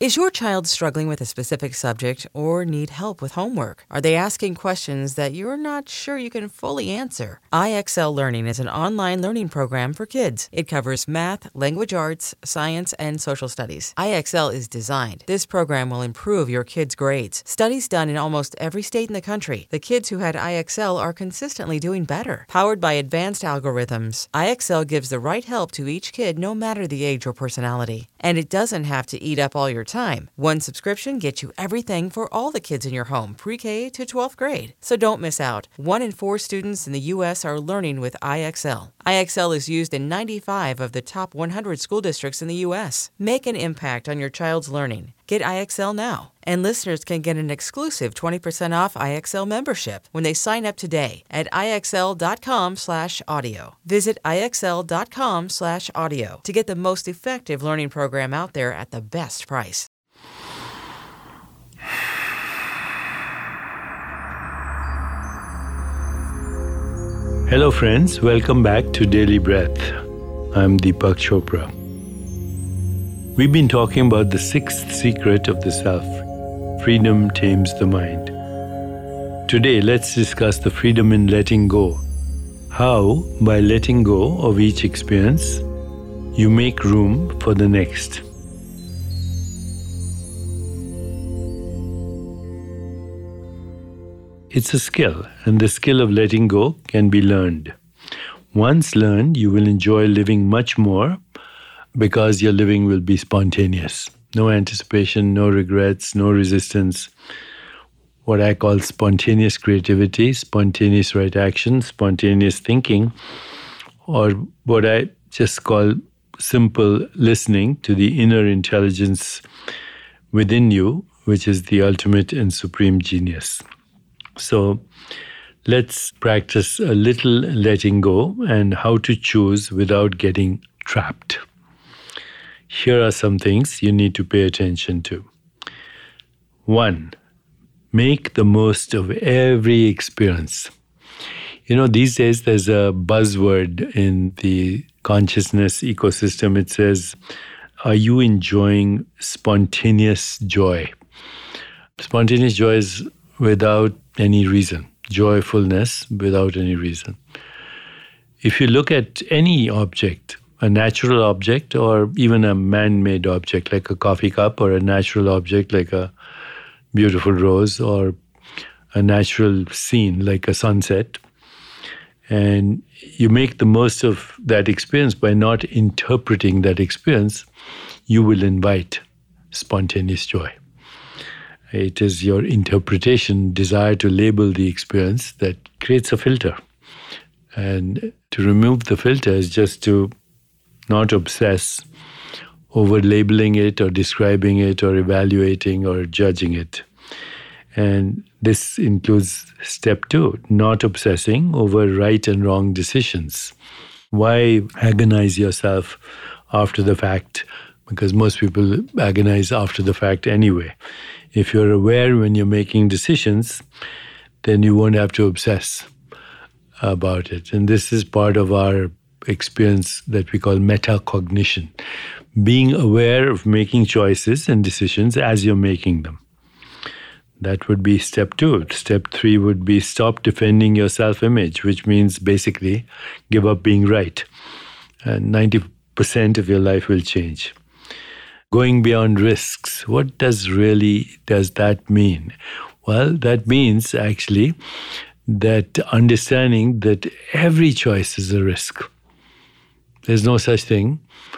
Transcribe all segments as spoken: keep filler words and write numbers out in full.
Is your child struggling with a specific subject or need help with homework? Are they asking questions that you're not sure you can fully answer? I X L Learning is an online learning program for kids. It covers math, language arts, science, and social studies. I X L is designed. This program will improve your kids' grades. Studies done in almost every state in the country. The kids who had I X L are consistently doing better. Powered by advanced algorithms, I X L gives the right help to each kid no matter the age or personality. And it doesn't have to eat up all your time. One subscription gets you everything for all the kids in your home, pre-K to twelfth grade. So don't miss out. One in four students in the U S are learning with I X L. I X L is used in ninety-five of the top one hundred school districts in the U S. Make an impact on your child's learning. Get I X L now. And listeners can get an exclusive twenty percent off I X L membership when they sign up today at IXL.com slash audio. Visit IXL.com slash audio to get the most effective learning program out there at the best price. Hello friends, welcome back to Daily Breath. I'm Deepak Chopra. We've been talking about the sixth secret of the self. Freedom tames the mind. Today, let's discuss the freedom in letting go. How, by letting go of each experience, you make room for the next. It's a skill, and the skill of letting go can be learned. Once learned, you will enjoy living much more because your living will be spontaneous. No anticipation, no regrets, no resistance. What I call spontaneous creativity, spontaneous right action, spontaneous thinking, or what I just call simple listening to the inner intelligence within you, which is the ultimate and supreme genius. So let's practice a little letting go and how to choose without getting trapped. Here are some things you need to pay attention to. One, make the most of every experience. You know, these days there's a buzzword in the consciousness ecosystem. It says, are you enjoying spontaneous joy? Spontaneous joy is without any reason, joyfulness without any reason. If you look at any object, a natural object or even a man-made object like a coffee cup, or a natural object like a beautiful rose, or a natural scene like a sunset, and you make the most of that experience by not interpreting that experience, you will invite spontaneous joy. It is your interpretation, desire to label the experience, that creates a filter. And to remove the filter is just to not obsess over labeling it or describing it or evaluating or judging it. And this includes step two, not obsessing over right and wrong decisions. Why agonize yourself after the fact? Because most people agonize after the fact anyway. If you're aware when you're making decisions, then you won't have to obsess about it. And this is part of our experience that we call metacognition. Being aware of making choices and decisions as you're making them. That would be step two. Step three would be stop defending your self-image, which means basically give up being right. And ninety percent of your life will change. Going beyond risks. What does really does that mean? Well, that means actually that understanding that every choice is a risk. There's no such thing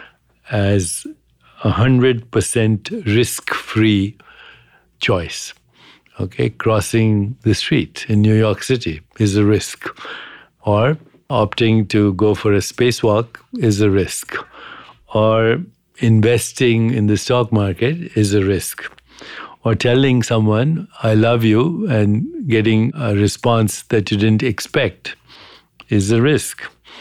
as a hundred percent risk-free choice. Okay, crossing the street in New York City is a risk, or opting to go for a spacewalk is a risk, or investing in the stock market is a risk, or telling someone, I love you, and getting a response that you didn't expect is a risk.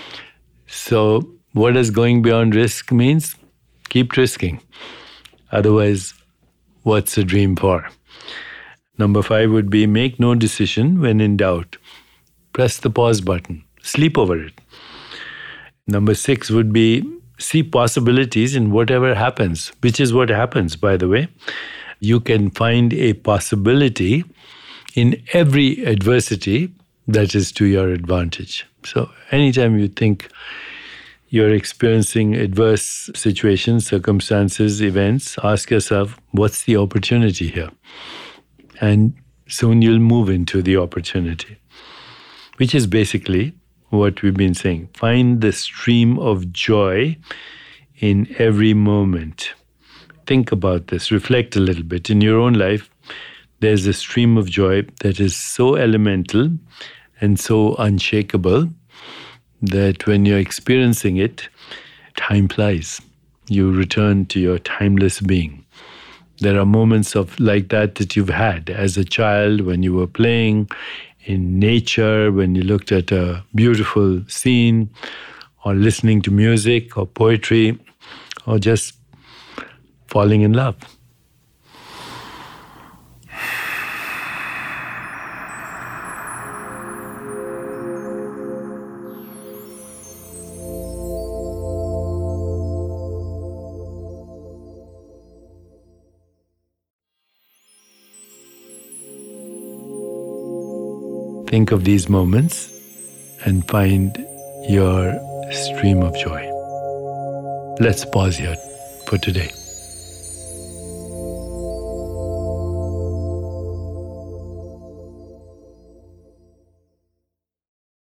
So what does going beyond risk means? Keep risking. Otherwise, what's a dream for? Number five would be make no decision when in doubt. Press the pause button. Sleep over it. Number six would be see possibilities in whatever happens, which is what happens, by the way. You can find a possibility in every adversity that is to your advantage. So anytime you think you're experiencing adverse situations, circumstances, events, ask yourself, what's the opportunity here? And soon you'll move into the opportunity, which is basically what we've been saying. Find the stream of joy in every moment. Think about this. Reflect a little bit. In your own life, there's a stream of joy that is so elemental and so unshakable that when you're experiencing it, time flies. You return to your timeless being. There are moments of like that that you've had as a child when you were playing in nature, when you looked at a beautiful scene, or listening to music or poetry, or just falling in love. Think of these moments and find your stream of joy. Let's pause here for today.